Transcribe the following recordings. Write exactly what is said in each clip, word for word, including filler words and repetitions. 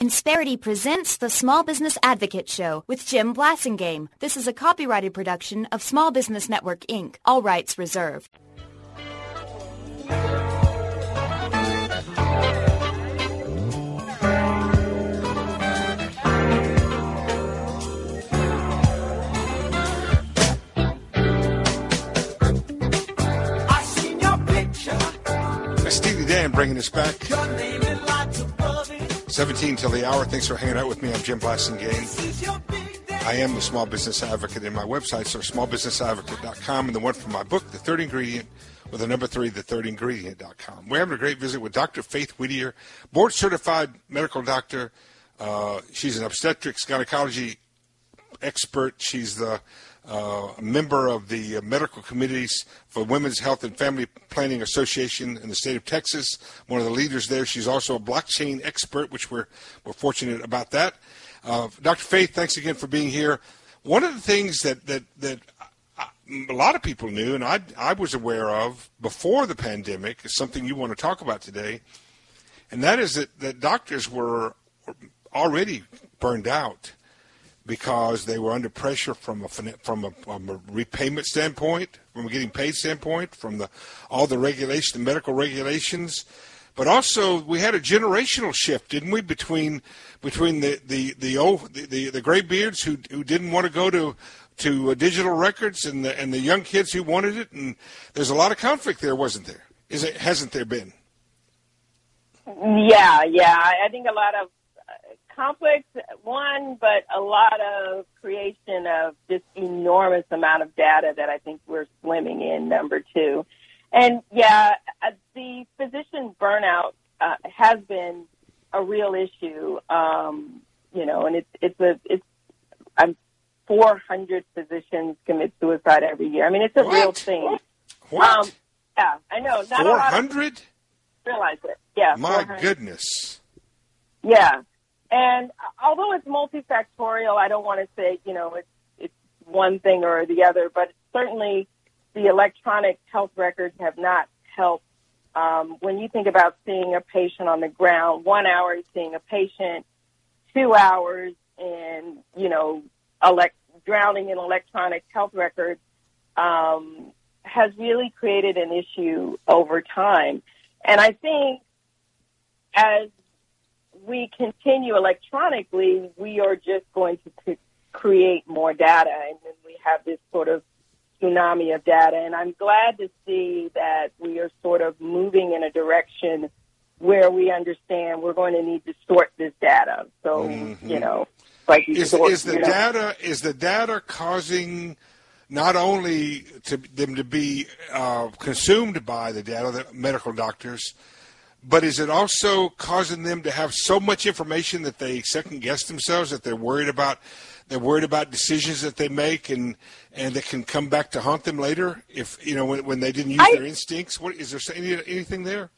Insperity presents the Small Business Advocate Show with Jim Blasingame. This is a copyrighted production of Small Business Network, Incorporated. All rights reserved. Steely Dan bringing us back. seventeen till the hour. Thanks for hanging out with me. I'm Jim Blasingame. I am the Small Business Advocate, and my websites are small business advocate dot com and the one from my book, The Third Ingredient, with the number three, the third ingredient dot com. We're having a great visit with Doctor Faith Whittier, board-certified medical doctor. Uh, she's an obstetrics gynecology expert. She's the Uh, a member of the uh, medical committees for Women's Health and Family Planning Association in the state of Texas, one of the leaders there. She's also a blockchain expert, which we're, we're fortunate about that. Uh, Doctor Faith, thanks again for being here. One of the things that, that, that a lot of people knew, and I, I was aware of before the pandemic, is something you want to talk about today, and that is that, that doctors were already burned out because they were under pressure from a from a, from a repayment standpoint, from a getting paid standpoint, from the all the regulation, the medical regulations, but also we had a generational shift, didn't we, between between the the the old the, the, the graybeards who who didn't want to go to to uh, digital records and the and the young kids who wanted it, and there's a lot of conflict there, wasn't there? Is it hasn't there been? Yeah, yeah, I think a lot of conflict, one, but a lot of creation of just enormous amount of data that I think we're swimming in, number two. And, yeah, the physician burnout uh, has been a real issue, um, you know, and it's, it's a, it's, I'm four hundred physicians commit suicide every year. I mean, it's a what? real thing. What? Um, yeah, I know. Not four hundred? Realize it. Yeah. My goodness. Yeah. And although it's multifactorial, I don't want to say, you know, it's, it's one thing or the other, but certainly the electronic health records have not helped. Um, when you think about seeing a patient on the ground, one hour is seeing a patient, two hours in, you know, elect, drowning in electronic health records um, has really created an issue over time. And I think as we continue electronically, we are just going to, to create more data, and then we have this sort of tsunami of data. And I'm glad to see that we are sort of moving in a direction where we understand we're going to need to sort this data. So, mm-hmm. you know, like you is, sort, is the you know, data is the data causing not only to them to be uh, consumed by the data, the medical doctors, but is it also causing them to have so much information that they second guess themselves, that they're worried about they're worried about decisions that they make and and that can come back to haunt them later if you know when, when they didn't use I, their instincts? What is there any, anything there?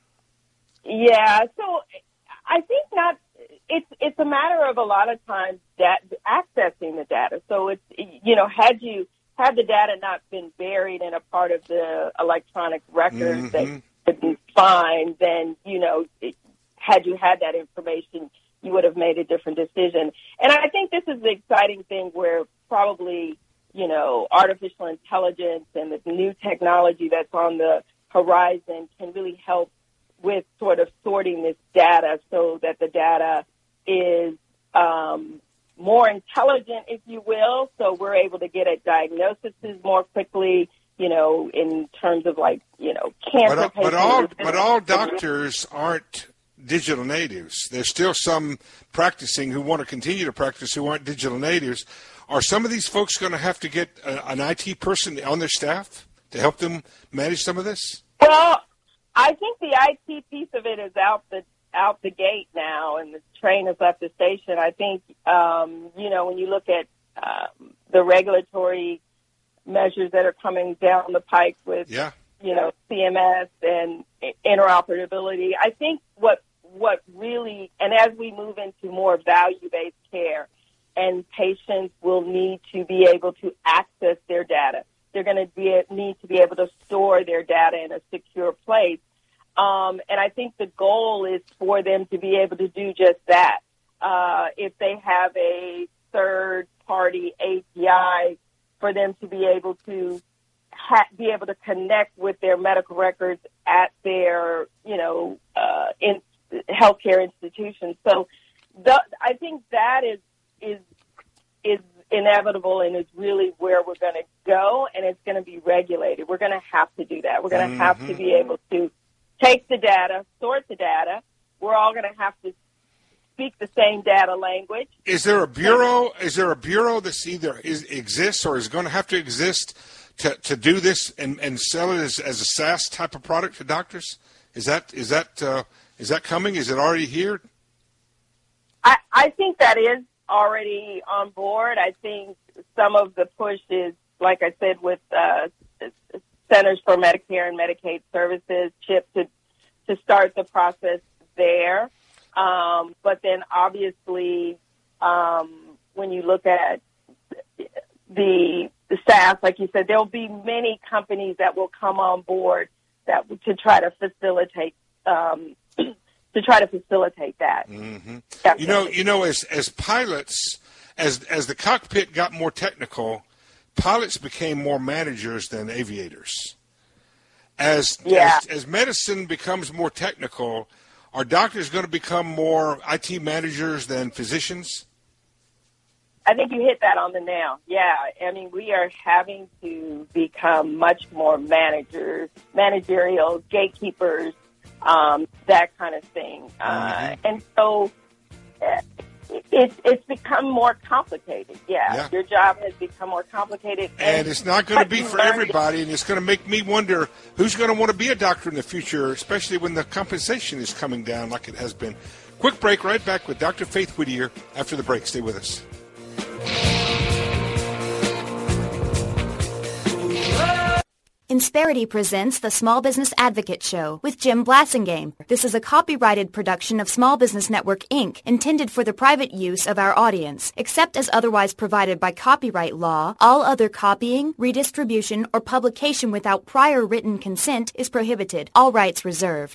Yeah, so I think not. It's it's a matter of a lot of times that accessing the data. So it's you know had you had the data not been buried in a part of the electronic records mm-hmm. that couldn't find, then, you know, it, had you had that information, you would have made a different decision. And I think this is the exciting thing where probably, you know, artificial intelligence and the new technology that's on the horizon can really help with sort of sorting this data so that the data is um, more intelligent, if you will, so we're able to get at diagnoses more quickly, you know, in terms of like, you know, cancer but, patients. But all, but all doctors aren't digital natives. There's still some practicing who want to continue to practice who aren't digital natives. Are some of these folks going to have to get a, an I T person on their staff to help them manage some of this? Well, I think the I T piece of it is out the out the gate now, and the train has left the station. I think, um, you know, when you look at um, the regulatory measures that are coming down the pike with, yeah. you know, C M S and interoperability. I think what what really, and as we move into more value-based care, and patients will need to be able to access their data. They're going to be need to be able to store their data in a secure place. Um, and I think the goal is for them to be able to do just that. uh, if they have a third-party A P I for them to be able to ha- be able to connect with their medical records at their, you know, uh, in healthcare institutions. So the, I think that is is is inevitable and is really where we're going to go, and it's going to be regulated. We're going to have to do that. We're going to mm-hmm. have to be able to take the data, sort the data. We're all going to have to speak the same data language. Is there a bureau? Is there a bureau that's either is, exists or is going to have to exist to, to do this and, and sell it as, as a SaaS type of product to doctors? Is that is that uh, is that coming? Is it already here? I, I think that is already on board. I think some of the push is, like I said, with uh, Centers for Medicare and Medicaid Services, CHIP, to to start the process there. Um, but then obviously, um, when you look at the, the SaaS, like you said, there'll be many companies that will come on board that to try to facilitate um, to try to facilitate that. Mm-hmm. You know, you know, as as pilots, as as the cockpit got more technical, pilots became more managers than aviators. As yeah. as, as medicine becomes more technical, are doctors going to become more I T managers than physicians? I think you hit that on the nail. Yeah, I mean, we are having to become much more managers, managerial, gatekeepers, um, that kind of thing. Uh, mm-hmm. And so uh, it, it's become more complicated. Yeah, yeah, your job has become more complicated. And, and it's not going to be for everybody, and it's going to make me wonder who's going to want to be a doctor in the future, especially when the compensation is coming down like it has been. Quick break, right back with Doctor Faith Whittier after the break. Stay with us. Insperity presents the Small Business Advocate Show with Jim Blasingame. This is a copyrighted production of Small Business Network, Incorporated, intended for the private use of our audience. Except as otherwise provided by copyright law, all other copying, redistribution, or publication without prior written consent is prohibited. All rights reserved.